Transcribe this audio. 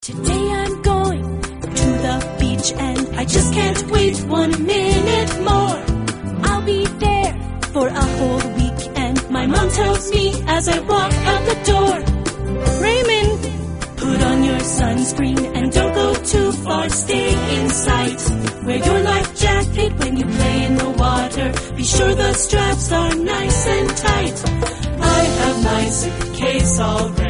Today I'm going to the beach and I just can't wait 1 minute more. I'll be there for a whole week and my mom tells me as I walk out the door, Raymond, put on your sunscreen and don't go too far, stay in sight. Wear your life jacket when you play in the water, be sure the straps are nice and tight. I have my suitcase all ready.